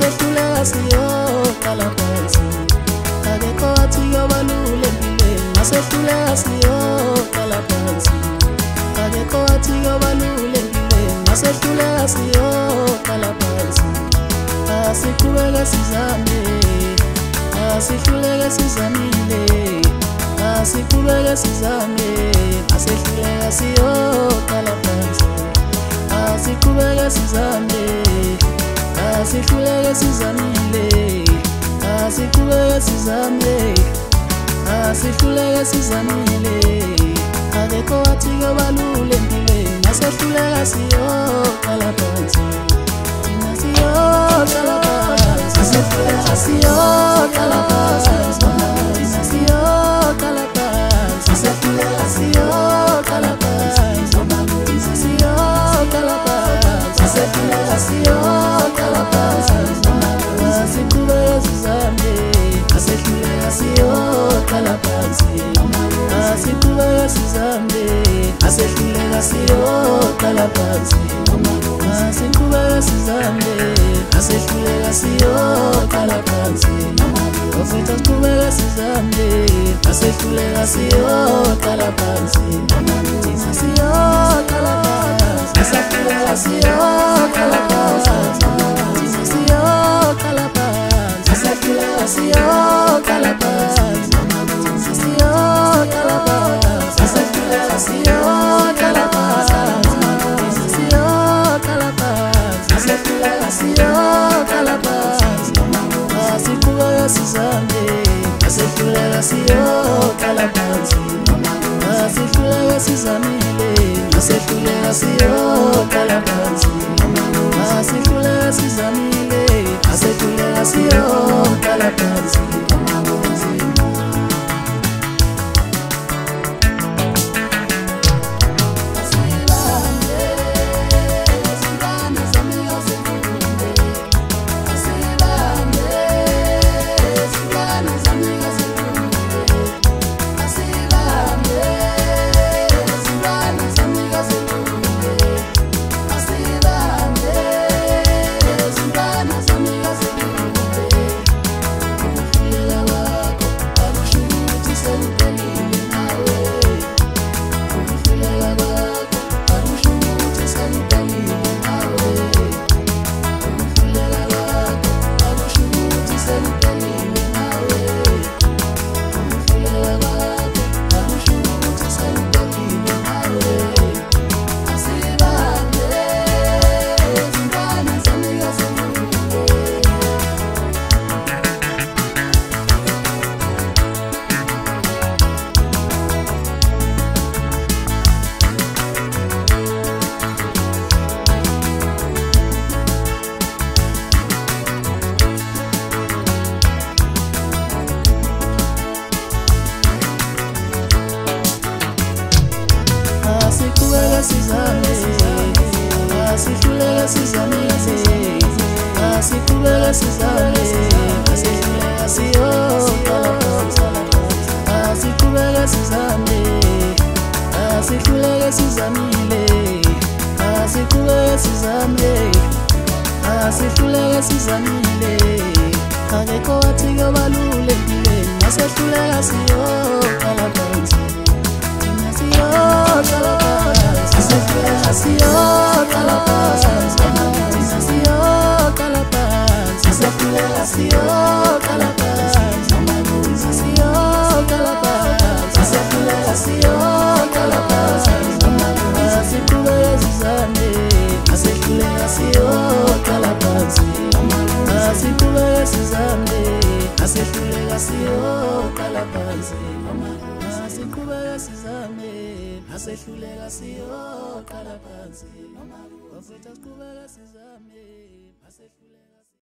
asehluleka siyoqala phansi akekho wathi kuyobalulekile asehluleka siyoqala phansi akekho wathi kuyobalulekile asehluleka siyoqala phansi asiqhubeke sizame asihluleke sizamile asiqhubeke sizame asehluleka siyoqala phansi asiqhubeke sizame asihluleke sizamile asiqhubeke sizame asihluleke sizamile akekho wathi kuyobalulekile asehluleka siyoqala phansi thina siyoqala phansi asehluleka siyoqala phansi thina siyoqala phansi asehluleka siyoqala phansi thina siyoqala phansi asehluleka siyoqala phansi asiqhubeke sizame asehluleka siyoqala phansi asiqhubeke sizame asehluleka siyoqala phansi asiqhubeke sizame asehluleka siyoqala phansi ofethu asiqhubeke sizame asehluleka siyoqala phansi thina siyoqala phansi asehluleka siyoqala phansi thina siyoqala phansi asehluleka siyoqala phansi thina siyoqala phansi asehluleka siyoqala phansi thina siyoqala phansi asehluleka siyoqala phansi asiqhubeke sizame asehluleka siyoqala phansi asihluleke sizamile asehluleka siyoqala phansi asihluleke sizamile asehluleka siyoqala phansi asihluleke sizamile asiqhubeke sizame asehluleka siyoqala phansi asiqhubeke sizame asihluleke sizamile asiqhubeke sizame asihluleke sizamile akekho wathi kuyobalulekile asehluleka siyoqala phansi thina siyoqala phansi asehluleka siyoqala phansi thina siyoqala phansi asehluleka siyoqala phansi thina siyoqala phansi asehluleka siyoqala phansi asiqhubeke sizame asehluleka siyoqala phansi asiqhubeke sizame asehluleka siyoqala phansi asiqhubeke sizame asehluleka siyoqala phansi ofethu asiqhubeke sizame asehluleka